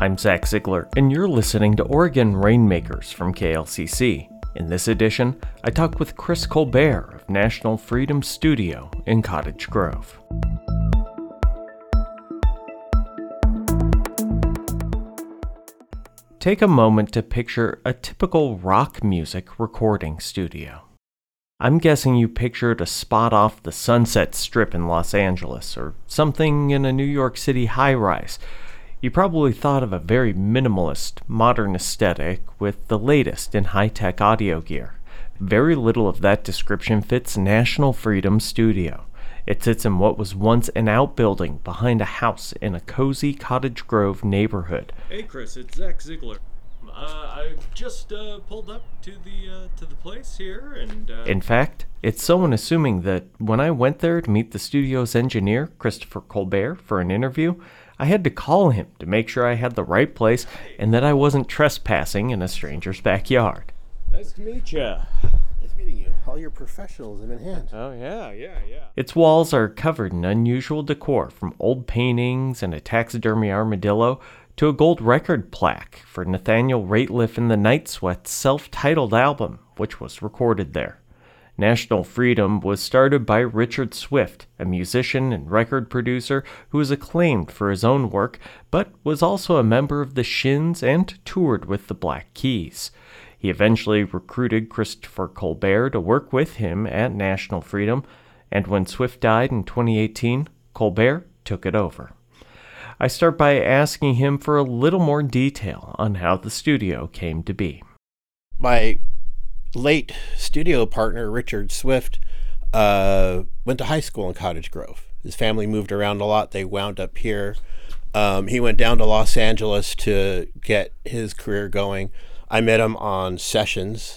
I'm Zach Ziegler, and you're listening to Oregon Rainmakers from KLCC. In this edition, I talk with Chris Colbert of National Freedom Studio in Cottage Grove. Take a moment to picture a typical rock music recording studio. I'm guessing you pictured a spot off the Sunset Strip in Los Angeles, or something in a New York City high-rise. You probably thought of a very minimalist, modern aesthetic with the latest in high-tech audio gear. Very little of that description fits National Freedom Studio. It sits in what was once an outbuilding behind a house in a cozy Cottage Grove neighborhood. Hey Chris, it's Zach Ziegler. I just pulled up to the place here and... In fact, it's so unassuming that when I went there to meet the studio's engineer, Christopher Colbert, for an interview, I had to call him to make sure I had the right place and that I wasn't trespassing in a stranger's backyard. Nice to meet you. Nice meeting you. All your professionalism in hand. Oh, yeah. Its walls are covered in unusual decor, from old paintings and a taxidermy armadillo to a gold record plaque for Nathaniel Rateliff and the Night Sweats' self-titled album, which was recorded there. National Freedom was started by Richard Swift, a musician and record producer who was acclaimed for his own work, but was also a member of the Shins and toured with the Black Keys. He eventually recruited Christopher Colbert to work with him at National Freedom, and when Swift died in 2018, Colbert took it over. I start by asking him for a little more detail on how the studio came to be. My late studio partner, Richard Swift, went to high school in Cottage Grove. His family moved around a lot. They wound up here. He went down to Los Angeles to get his career going. I met him on sessions.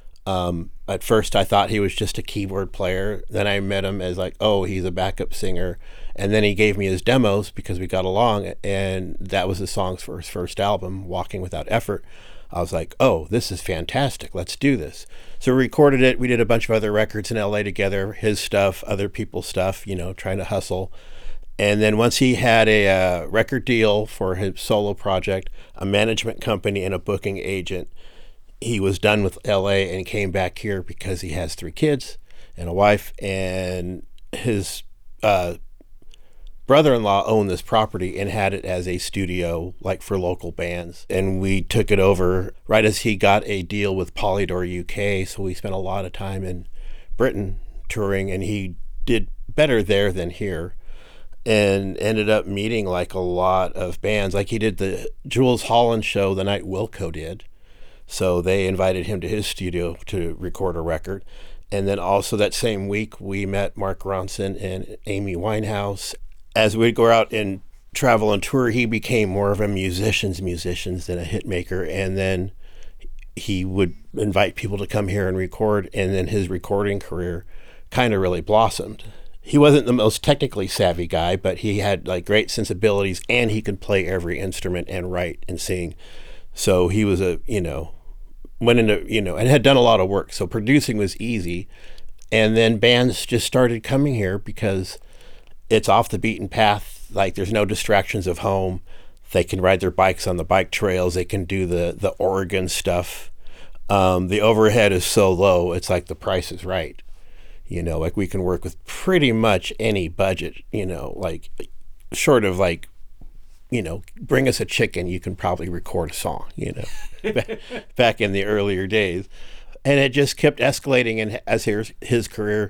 At first, I thought he was just a keyboard player. Then I met him as he's a backup singer. And then he gave me his demos because we got along, and that was the songs for his first album, Walking Without Effort. I was like, oh, this is fantastic. Let's do this. So we recorded it. We did a bunch of other records in LA together, his stuff, other people's stuff, trying to hustle. And then once he had a record deal for his solo project, a management company and a booking agent, he was done with LA and came back here because he has 3 kids and a wife, and his brother-in-law owned this property and had it as a studio for local bands, and we took it over right as he got a deal with Polydor UK. So we spent a lot of time in Britain touring, and he did better there than here and ended up meeting a lot of bands. He did the Jools Holland show the night Wilco did, so they invited him to his studio to record a record. And then also that same week we met Mark Ronson and Amy Winehouse. As we'd go out and travel and tour, he became more of a musician's than a hit maker. And then he would invite people to come here and record. And then his recording career kind of really blossomed. He wasn't the most technically savvy guy, but he had great sensibilities, and he could play every instrument and write and sing. So he was went into, and had done a lot of work. So producing was easy. And then bands just started coming here because it's off the beaten path. There's no distractions of home. They can ride their bikes on the bike trails. They can do the Oregon stuff. The overhead is so low. It's the price is right. We can work with pretty much any budget, short of bring us a chicken, you can probably record a song, back in the earlier days. And it just kept escalating. And as his career,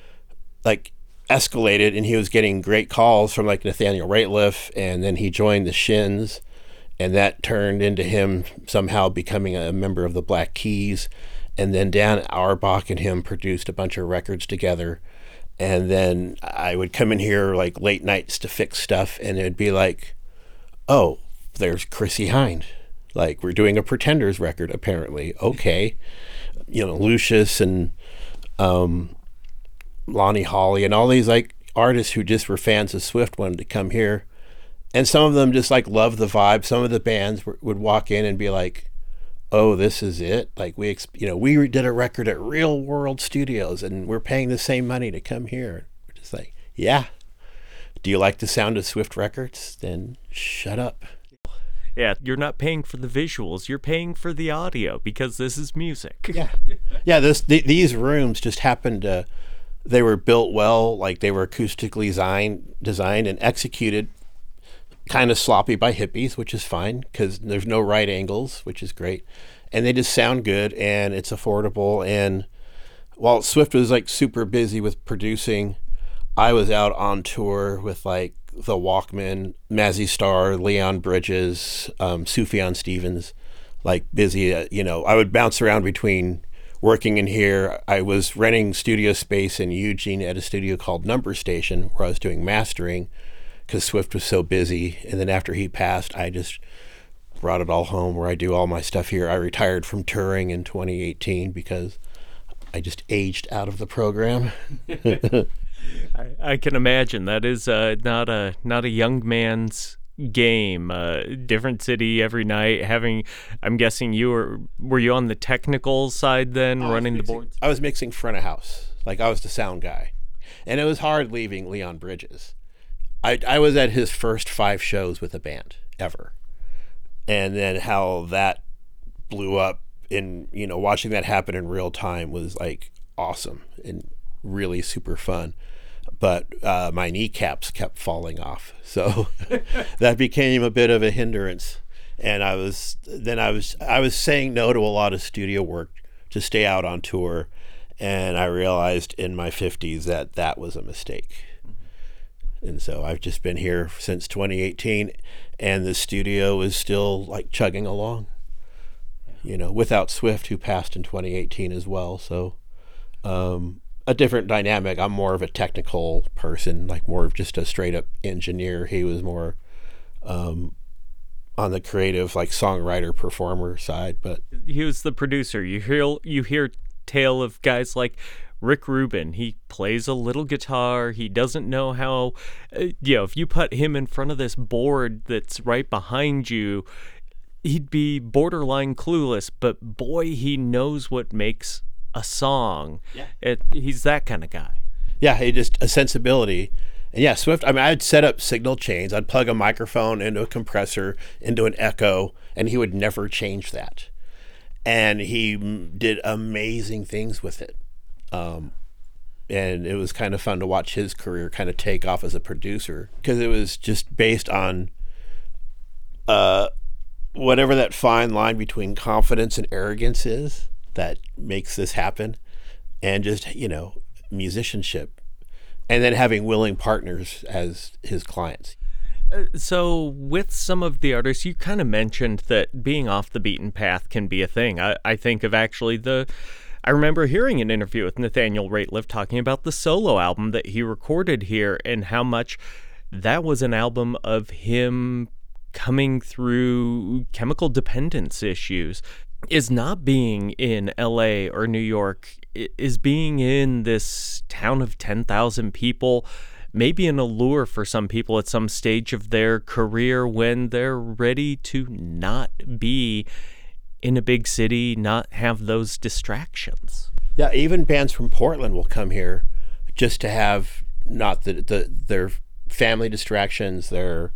escalated, and he was getting great calls from Nathaniel Rateliff, and then he joined the Shins, and that turned into him somehow becoming a member of the Black Keys. And then Dan Auerbach and him produced a bunch of records together. And then I would come in here late nights to fix stuff, and it'd be oh, there's Chrissie Hynde. We're doing a Pretenders record, apparently. Okay. Lucius and Lonnie Hawley and all these artists who just were fans of Swift wanted to come here. And some of them just loved the vibe. Some of the bands would walk in and be oh, this is it. We did a record at Real World Studios and we're paying the same money to come here. We're just yeah. Do you like the sound of Swift records? Then shut up. Yeah, you're not paying for the visuals, you're paying for the audio because this is music. Yeah. Yeah, these rooms just happened to, they were built well, like they were acoustically designed and executed kind of sloppy by hippies, which is fine because there's no right angles, which is great. And they just sound good and it's affordable. And while Swift was like super busy with producing, I was out on tour with like the Walkmen, Mazzy Star, Leon Bridges, Sufjan Stevens, like busy. I would bounce around between working in here. I was renting studio space in Eugene at a studio called Number Station where I was doing mastering because Swift was so busy. And then after he passed, I just brought it all home where I do all my stuff here. I retired from touring in 2018 because I just aged out of the program. I can imagine that is not a young man's game. Different city every night. I'm guessing were you on the technical side then, running the boards? I was mixing front of house, like I was the sound guy, and it was hard leaving Leon Bridges. I was at his first 5 shows with a band ever, and then how that blew up in watching that happen in real time was like awesome and really super fun. But my kneecaps kept falling off, so that became a bit of a hindrance. And I was saying no to a lot of studio work to stay out on tour, and I realized in my 50s that was a mistake. And so I've just been here since 2018, and the studio is still like chugging along. Without Swift, who passed in 2018 as well. So. A different dynamic. I'm more of a technical person, like more of just a straight up engineer. He was more on the creative, like songwriter, performer side. But he was the producer. You hear tale of guys like Rick Rubin. He plays a little guitar. He doesn't know how. If you put him in front of this board that's right behind you, he'd be borderline clueless. But boy, he knows what makes a song. Yeah. He's that kind of guy. Yeah, he just a sensibility. And yeah, Swift, I'd set up signal chains. I'd plug a microphone into a compressor, into an echo, and he would never change that. And he did amazing things with it. And it was kind of fun to watch his career kind of take off as a producer because it was just based on whatever that fine line between confidence and arrogance is that makes this happen, and just musicianship, and then having willing partners as his clients. So with some of the artists, you kind of mentioned that being off the beaten path can be a thing. I think of actually I remember hearing an interview with Nathaniel Rateliff talking about the solo album that he recorded here and how much that was an album of him coming through chemical dependence issues. Is not being in LA or New York, is being in this town of 10,000 people, maybe an allure for some people at some stage of their career when they're ready to not be in a big city, not have those distractions. Yeah, even bands from Portland will come here just to have not their family distractions, their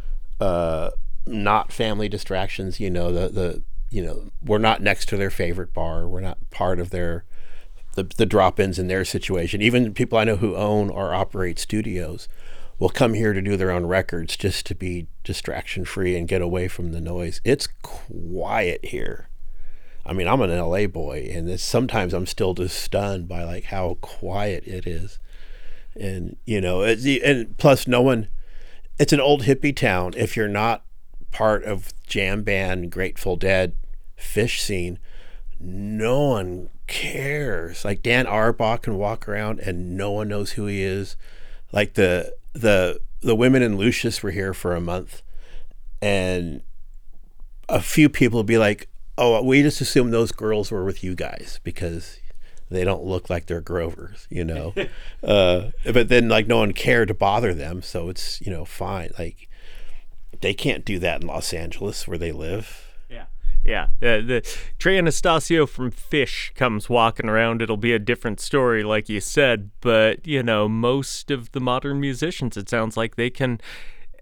not family distractions, we're not next to their favorite bar. We're not part of the drop-ins in their situation. Even people I know who own or operate studios will come here to do their own records just to be distraction-free and get away from the noise. It's quiet here. I'm an LA boy, and sometimes I'm still just stunned by like how quiet it is. And and plus no one. It's an old hippie town. If you're not part of jam band, Grateful Dead, Fish scene, no one cares. Like Dan Auerbach can walk around and no one knows who he is. Like the women in Lucius were here for a month, and a few people would be like, oh, we just assume those girls were with you guys because they don't look like they're Grovers, but then like no one cared to bother them, so it's fine. Like they can't do that in Los Angeles where they live. Yeah, the Trey Anastasio from Fish comes walking around. It'll be a different story, like you said. But, most of the modern musicians, it sounds like they can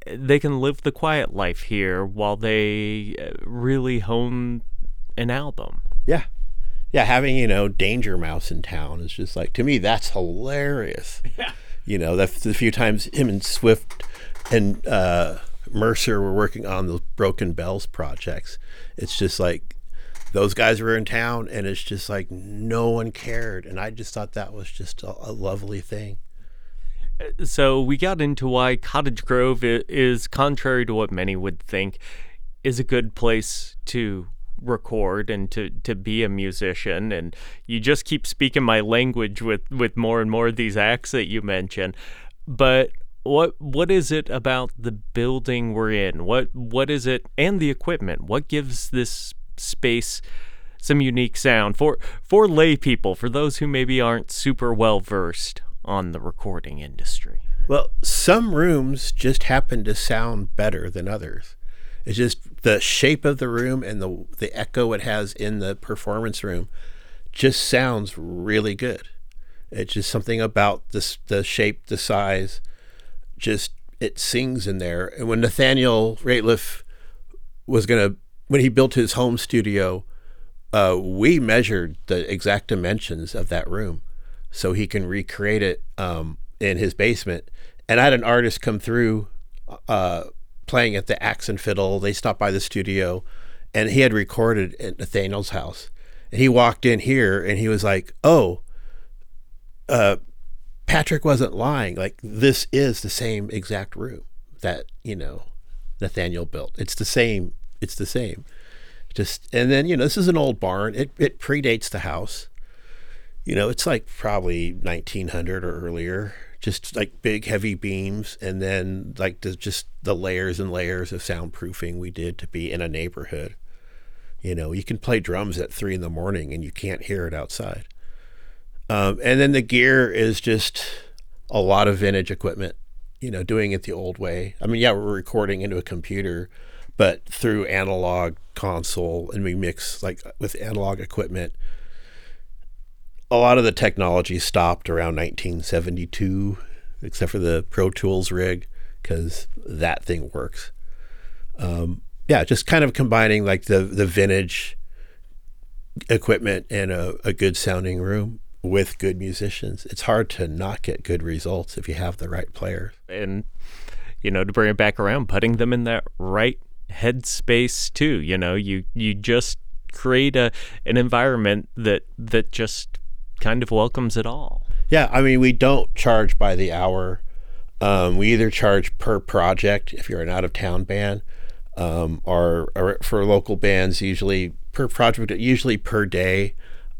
they can live the quiet life here while they really hone an album. Yeah. Yeah, having, Danger Mouse in town is just like, to me, that's hilarious. Yeah. The few times him and Swift and Mercer were working on the Broken Bells projects, it's just like those guys were in town and it's just like no one cared. And I just thought that was just a lovely thing. So we got into why Cottage Grove is, contrary to what many would think, is a good place to record and to be a musician. And you just keep speaking my language with more and more of these acts that you mention. But what is it about the building we're in? What is it, and the equipment? What gives this space some unique sound for lay people, for those who maybe aren't super well versed on the recording industry? Well, some rooms just happen to sound better than others. It's just the shape of the room and the echo it has in the performance room just sounds really good. It's just something about the shape, the size, just it sings in there. And when Nathaniel Rateliff when he built his home studio, we measured the exact dimensions of that room so he can recreate it in his basement. And I had an artist come through playing at the Axe and Fiddle. They stopped by the studio, and he had recorded at Nathaniel's house. And he walked in here, and he was like, "Oh, Patrick wasn't lying. Like, this is the same exact room that Nathaniel built. It's the same. It's the same." And then this is an old barn. It predates the house. It's like probably 1900 or earlier. Just like big heavy beams, and then like just the layers and layers of soundproofing we did to be in a neighborhood. You can play drums at 3 a.m. and you can't hear it outside. And then the gear is just a lot of vintage equipment, doing it the old way. I mean, yeah, we're recording into a computer, but through analog console, and we mix like with analog equipment. A lot of the technology stopped around 1972, except for the Pro Tools rig, because that thing works. Just kind of combining like the vintage equipment and a good sounding room with good musicians. It's hard to not get good results if you have the right players. And, to bring it back around, putting them in that right headspace too. You just create an environment that just kind of welcomes it all. Yeah, I mean, we don't charge by the hour. We either charge per project if you're an out-of-town band, or for local bands, usually per project, usually per day.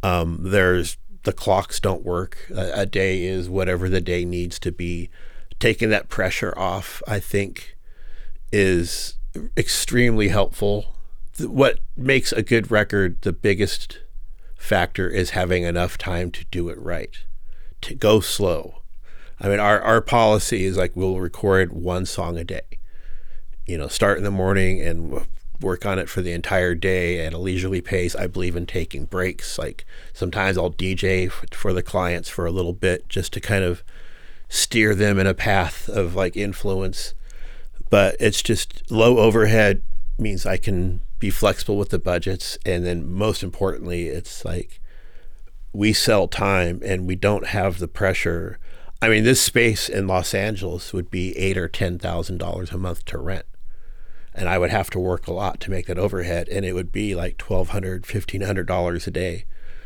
The clocks don't work. A day is whatever the day needs to be. Taking that pressure off, I think, is extremely helpful. What makes a good record the biggest factor is having enough time to do it right, to go slow. I mean, our policy is like we'll record one song a day, start in the morning and work on it for the entire day at a leisurely pace. I believe in taking breaks. Like sometimes I'll DJ for the clients for a little bit just to kind of steer them in a path of like influence. But it's just low overhead means I can be flexible with the budgets. And then most importantly, it's like we sell time and we don't have the pressure. I mean, this space in Los Angeles would be $8,000 or $10,000 a month to rent. And I would have to work a lot to make that overhead. And it would be like $1,200, $1,500 a day.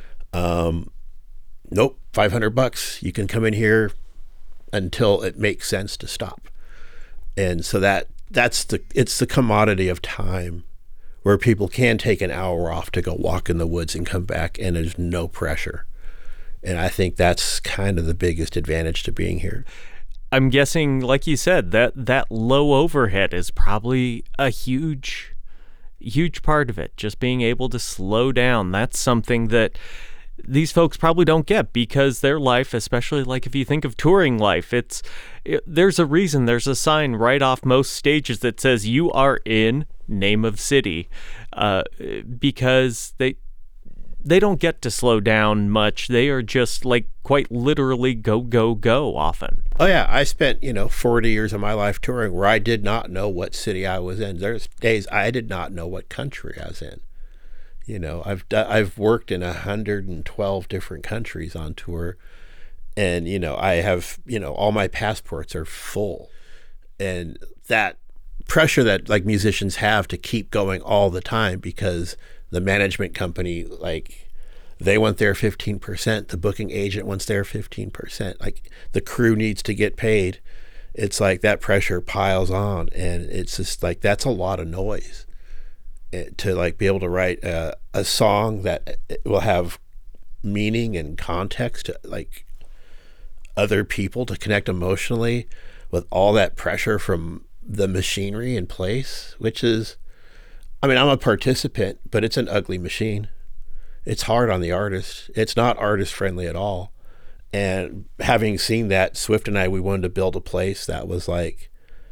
Nope, $500. You can come in here until it makes sense to stop. And so it's the commodity of time where people can take an hour off to go walk in the woods and come back, and there's no pressure. And I think that's kind of the biggest advantage to being here. I'm guessing, like you said, that low overhead is probably a huge part of it. Just being able to slow down. That's something that these folks probably don't get, because their life, especially like if you think of touring life, there's a reason there's a sign right off most stages that says you are in name of city, because they don't get to slow down much. They are just like quite literally go, go, go often. Oh yeah, I spent 40 years of my life touring where I did not know what city I was in. There's days I did not know what country I was in. I've worked in 112 different countries on tour, and I have all my passports are full, and that pressure that like musicians have to keep going all the time because the management company, like, they want their 15%, the booking agent wants their 15%, like the crew needs to get paid. It's like that pressure piles on, and it's just like that's a lot of noise to like be able to write a song that will have meaning and context to like other people, to connect emotionally with all that pressure from the machinery in place, which is, I'm a participant, but it's an ugly machine. It's hard on the artist. It's not artist friendly at all. And having seen that, Swift and I, we wanted to build a place that was like,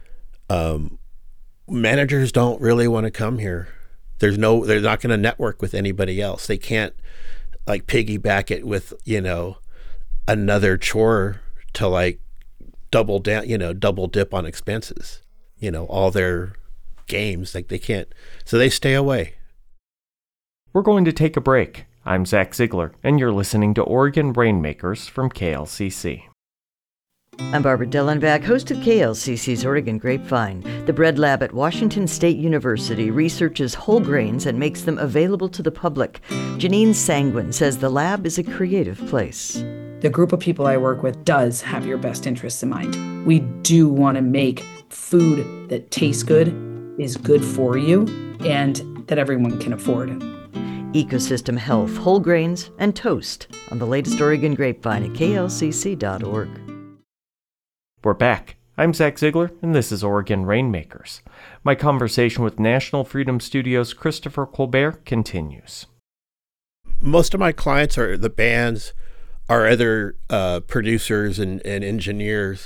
managers don't really want to come here. They're not going to network with anybody else. They can't like piggyback it with, another chore to like double dip on expenses, all their games, like they can't, so they stay away. We're going to take a break. I'm Zach Ziegler, and you're listening to Oregon Rainmakers from KLCC. I'm Barbara Dellenbach, host of KLCC's Oregon Grapevine. The Bread Lab at Washington State University researches whole grains and makes them available to the public. Janine Sanguin says the lab is a creative place. The group of people I work with does have your best interests in mind. We do want to make food that tastes good, is good for you, and that everyone can afford. Ecosystem health, whole grains, and toast on the latest Oregon Grapevine at klcc.org. We're back. I'm Zach Ziegler, and this is Oregon Rainmakers. My conversation with National Freedom Studios' Christopher Colbert continues. Most of my clients are the bands, are other producers and engineers.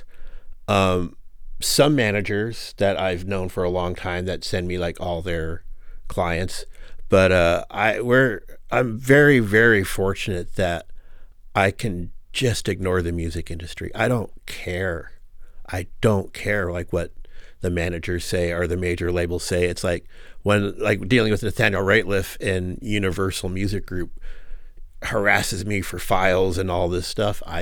Some managers that I've known for a long time that send me like all their clients. But I'm very, very fortunate that I can just ignore the music industry. I don't care like what the managers say or the major labels say. It's like when like dealing with Nathaniel Rateliff and Universal Music Group harasses me for files and all this stuff. I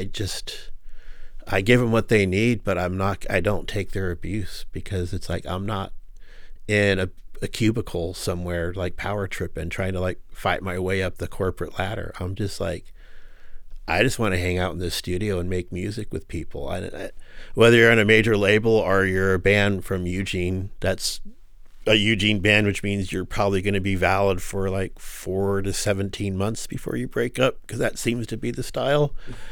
give them what they need, but I don't take their abuse, because it's like I'm not in a cubicle somewhere like Power Trip and trying to like fight my way up the corporate ladder. I'm just like, I just want to hang out in the studio and make music with people. Whether you're on a major label or you're a band from Eugene, that's a Eugene band, which means you're probably going to be valid for like 4 to 17 months before you break up, because that seems to be the style.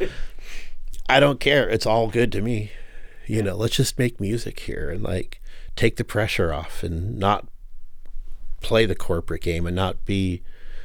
I don't care. It's all good to me. Let's just make music here and like take the pressure off and not play the corporate game and not be,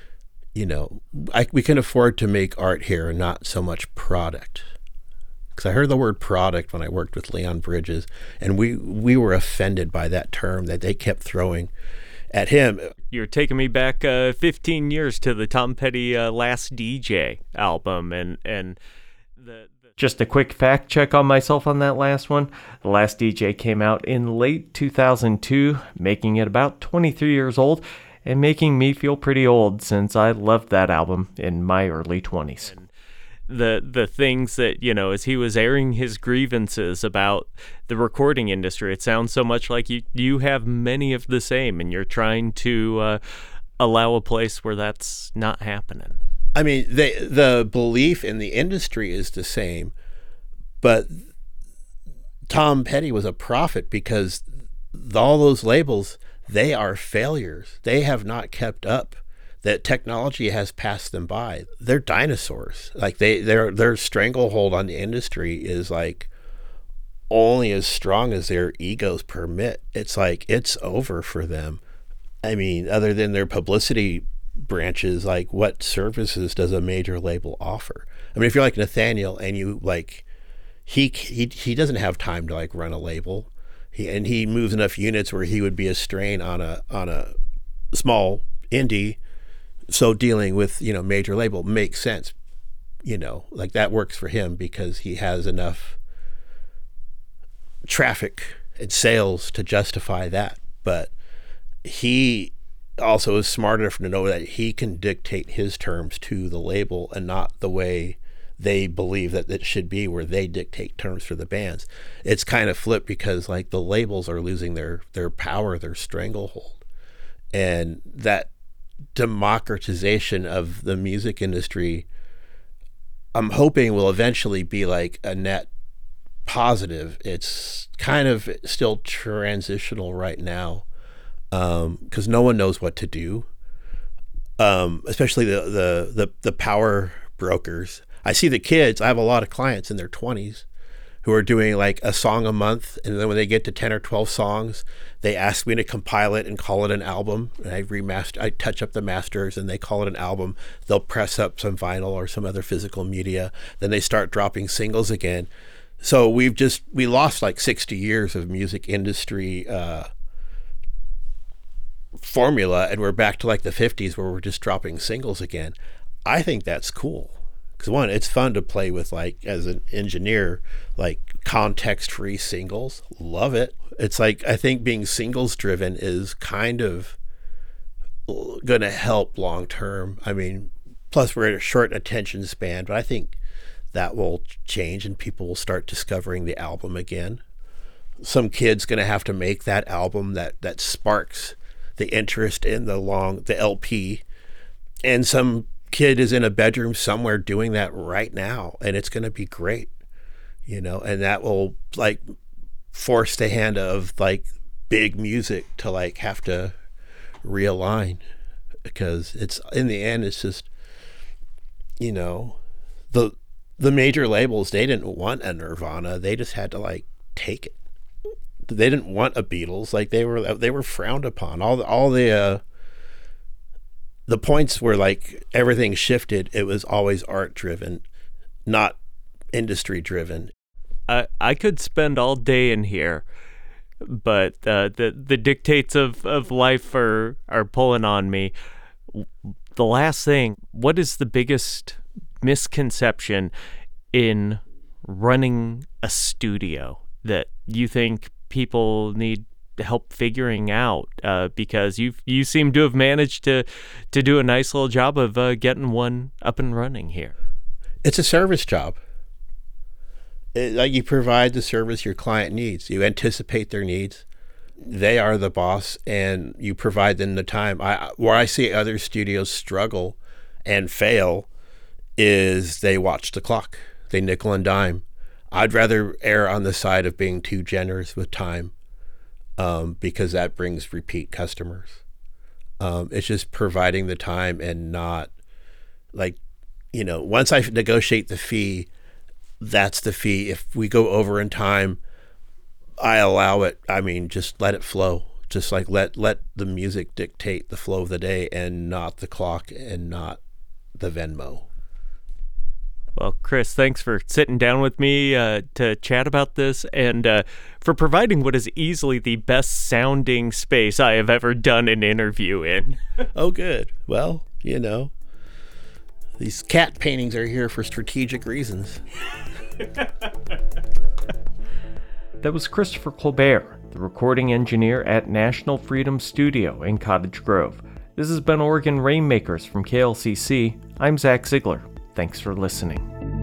we can afford to make art here and not so much product. Because I heard the word product when I worked with Leon Bridges, and we were offended by that term that they kept throwing at him. You're taking me back 15 years to the Tom Petty Last DJ album, and the Just a quick fact check on myself on that last one. The Last DJ came out in late 2002, making it about 23 years old, and making me feel pretty old since I loved that album in my early 20s. The things that, as he was airing his grievances about the recording industry, it sounds so much like you have many of the same, and you're trying to allow a place where that's not happening. I mean, the belief in the industry is the same, but Tom Petty was a prophet, because all those labels, they are failures. They have not kept up. That technology has passed them by. They're dinosaurs. Like their stranglehold on the industry is like only as strong as their egos permit. It's like it's over for them. I mean, other than their publicity branches, like what services does a major label offer? I mean, if you're like Nathaniel and you like, he doesn't have time to like run a label. He moves enough units where he would be a strain on a small indie So dealing with, major label makes sense. Like that works for him because he has enough traffic and sales to justify that. But he also is smart enough to know that he can dictate his terms to the label and not the way they believe that it should be, where they dictate terms for the bands. It's kind of flipped because like the labels are losing their power, their stranglehold. And that democratization of the music industry, I'm hoping will eventually be like a net positive. It's kind of still transitional right now, because no one knows what to do, especially the power brokers. I see the kids. I have a lot of clients in their 20s who are doing like a song a month, and then when they get to 10 or 12 songs, they ask me to compile it and call it an album. And I touch up the masters, and they call it an album. They'll press up some vinyl or some other physical media. Then they start dropping singles again. So we lost like 60 years of music industry formula, and we're back to like the 50s where we're just dropping singles again. I think that's cool. Because one, it's fun to play with, like, as an engineer, like context-free singles. Love it. It's like, I think being singles driven is kind of going to help long term. I mean, plus we're at a short attention span, but I think that will change and people will start discovering the album again. Some kid's going to have to make that album that sparks the interest in the LP, and some kid is in a bedroom somewhere doing that right now, and it's going to be great, and that will like force the hand of like big music to like have to realign, because it's in the end it's just the major labels, they didn't want a Nirvana, they just had to like take it. They didn't want a Beatles, like they were frowned upon. All the points where like everything shifted, it was always art driven, not industry driven. I could spend all day in here, but the dictates of life are pulling on me. The last thing, what is the biggest misconception in running a studio that you think people need help figuring out, because you seem to have managed to do a nice little job of getting one up and running here? It's a service job. Like you provide the service your client needs. You anticipate their needs. They are the boss, and you provide them the time. Where I see other studios struggle and fail is they watch the clock. They nickel and dime. I'd rather err on the side of being too generous with time, because that brings repeat customers. It's just providing the time and not like, once I negotiate the fee, that's the fee. If we go over in time, I allow it. I mean, just let it flow. Just like let the music dictate the flow of the day, and not the clock and not the Venmo. Well, Chris, thanks for sitting down with me to chat about this, and for providing what is easily the best sounding space I have ever done an interview in. Oh, good. Well, these cat paintings are here for strategic reasons. That was Christopher Colbert, the recording engineer at National Freedom Studio in Cottage Grove. This has been Oregon Rainmakers from KLCC. I'm Zach Ziegler. Thanks for listening.